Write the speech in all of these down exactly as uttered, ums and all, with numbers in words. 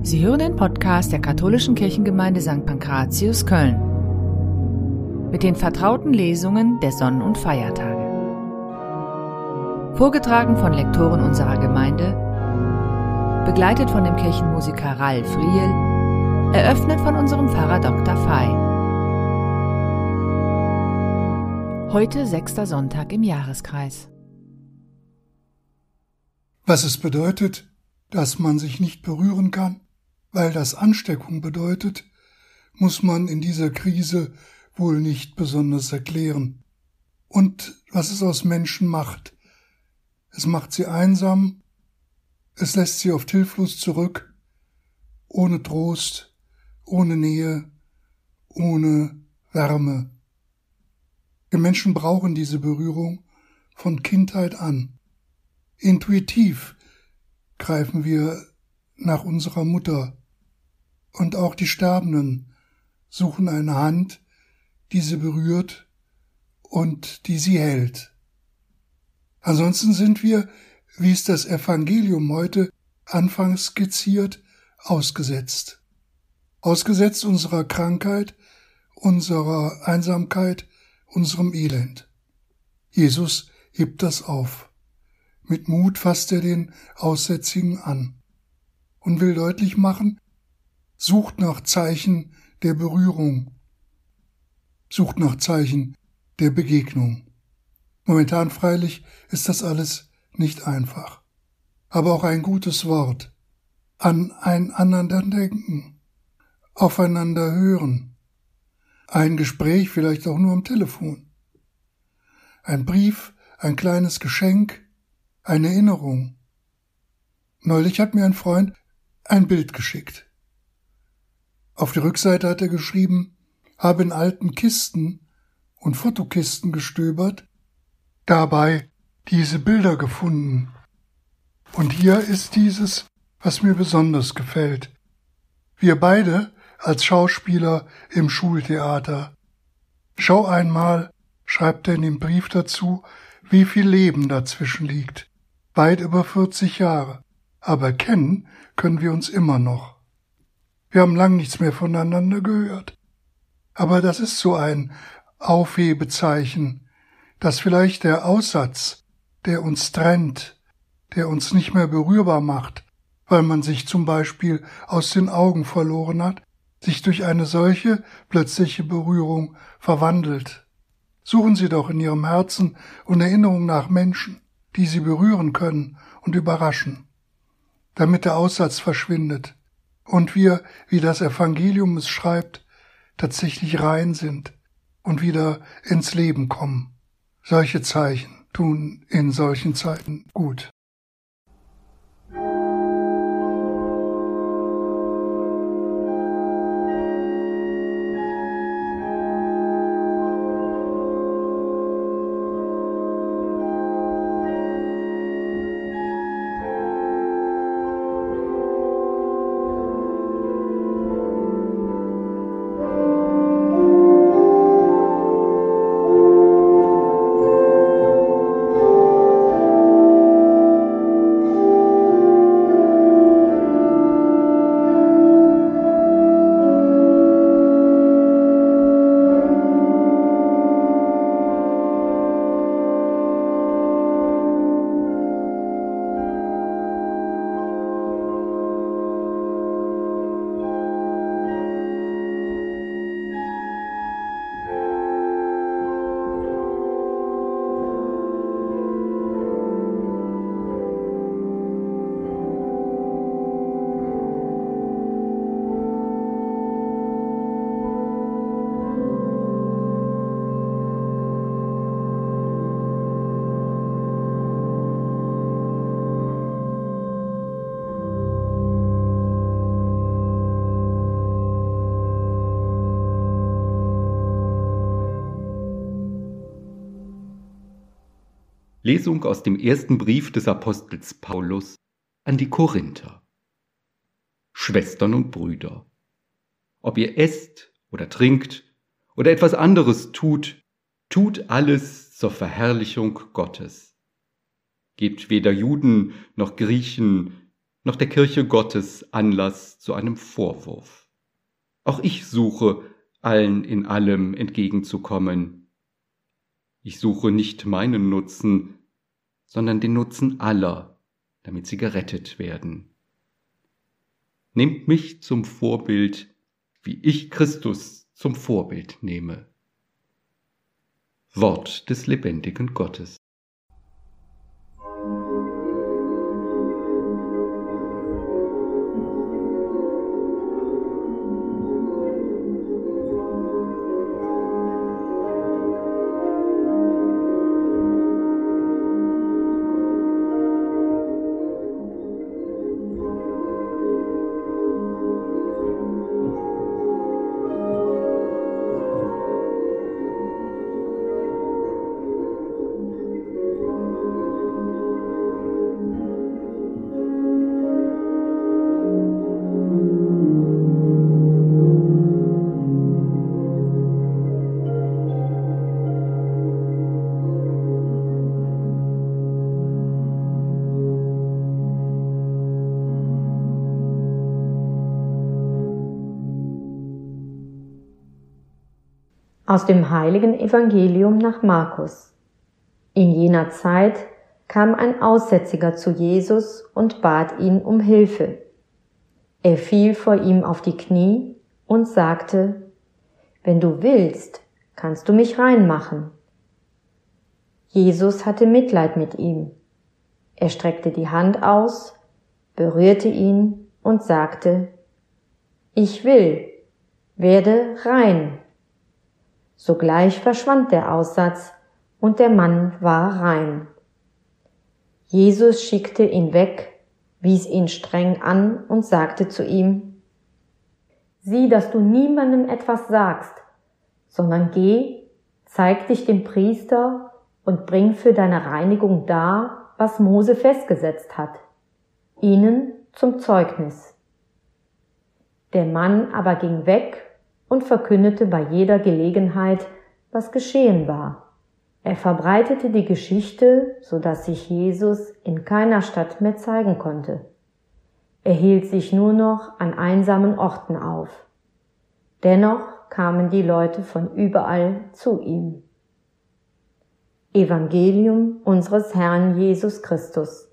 Sie hören den Podcast der Katholischen Kirchengemeinde Sankt Pankratius Köln mit den vertrauten Lesungen der Sonnen- und Feiertage. Vorgetragen von Lektoren unserer Gemeinde, begleitet von dem Kirchenmusiker Ralf Riel, eröffnet von unserem Pfarrer Doktor Fey. Heute sechster Sonntag im Jahreskreis. Was es bedeutet, dass man sich nicht berühren kann, weil das Ansteckung bedeutet, muss man in dieser Krise wohl nicht besonders erklären. Und was es aus Menschen macht. Es macht sie einsam, es lässt sie oft hilflos zurück, ohne Trost, ohne Nähe, ohne Wärme. Wir Menschen brauchen diese Berührung von Kindheit an. Intuitiv greifen wir nach unserer Mutter. Und auch die Sterbenden suchen eine Hand, die sie berührt und die sie hält. Ansonsten sind wir, wie es das Evangelium heute anfangs skizziert, ausgesetzt. Ausgesetzt unserer Krankheit, unserer Einsamkeit, unserem Elend. Jesus hebt das auf. Mit Mut fasst er den Aussätzigen an und will deutlich machen, sucht nach Zeichen der Berührung, sucht nach Zeichen der Begegnung. Momentan freilich ist das alles nicht einfach, aber auch ein gutes Wort, an einander denken, aufeinander hören, ein Gespräch vielleicht auch nur am Telefon, ein Brief, ein kleines Geschenk, eine Erinnerung. Neulich hat mir ein Freund ein Bild geschickt. Auf der Rückseite hat er geschrieben, habe in alten Kisten und Fotokisten gestöbert, dabei diese Bilder gefunden. Und hier ist dieses, was mir besonders gefällt. Wir beide als Schauspieler im Schultheater. Schau einmal, schreibt er in dem Brief dazu, wie viel Leben dazwischen liegt. Weit über vierzig Jahre. Aber kennen können wir uns immer noch. Wir haben lang nichts mehr voneinander gehört. Aber das ist so ein Aufhebezeichen, dass vielleicht der Aussatz, der uns trennt, der uns nicht mehr berührbar macht, weil man sich zum Beispiel aus den Augen verloren hat, sich durch eine solche plötzliche Berührung verwandelt. Suchen Sie doch in Ihrem Herzen und Erinnerung nach Menschen, die Sie berühren können und überraschen, damit der Aussatz verschwindet und wir, wie das Evangelium es schreibt, tatsächlich rein sind und wieder ins Leben kommen. Solche Zeichen tun in solchen Zeiten gut. Lesung aus dem ersten Brief des Apostels Paulus an die Korinther. Schwestern und Brüder, ob ihr esst oder trinkt oder etwas anderes tut, tut alles zur Verherrlichung Gottes. Gebt weder Juden noch Griechen, noch der Kirche Gottes Anlass zu einem Vorwurf. Auch ich suche, allen in allem entgegenzukommen. Ich suche nicht meinen Nutzen, sondern den Nutzen aller, damit sie gerettet werden. Nehmt mich zum Vorbild, wie ich Christus zum Vorbild nehme. Wort des lebendigen Gottes. Aus dem heiligen Evangelium nach Markus. In jener Zeit kam ein Aussätziger zu Jesus und bat ihn um Hilfe. Er fiel vor ihm auf die Knie und sagte: Wenn du willst, kannst du mich rein machen. Jesus hatte Mitleid mit ihm. Er streckte die Hand aus, berührte ihn und sagte: Ich will, werde rein. Sogleich verschwand der Aussatz und der Mann war rein. Jesus schickte ihn weg, wies ihn streng an und sagte zu ihm: Sieh, dass du niemandem etwas sagst, sondern geh, zeig dich dem Priester und bring für deine Reinigung dar, was Mose festgesetzt hat, ihnen zum Zeugnis. Der Mann aber ging weg und verkündete bei jeder Gelegenheit, was geschehen war. Er verbreitete die Geschichte, so dass sich Jesus in keiner Stadt mehr zeigen konnte. Er hielt sich nur noch an einsamen Orten auf. Dennoch kamen die Leute von überall zu ihm. Evangelium unseres Herrn Jesus Christus.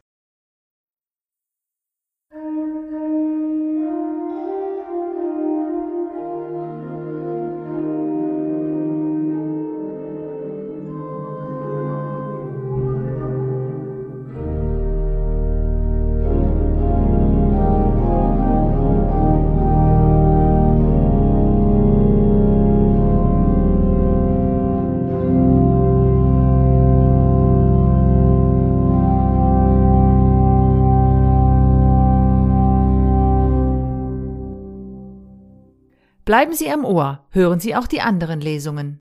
Bleiben Sie am Ohr, hören Sie auch die anderen Lesungen.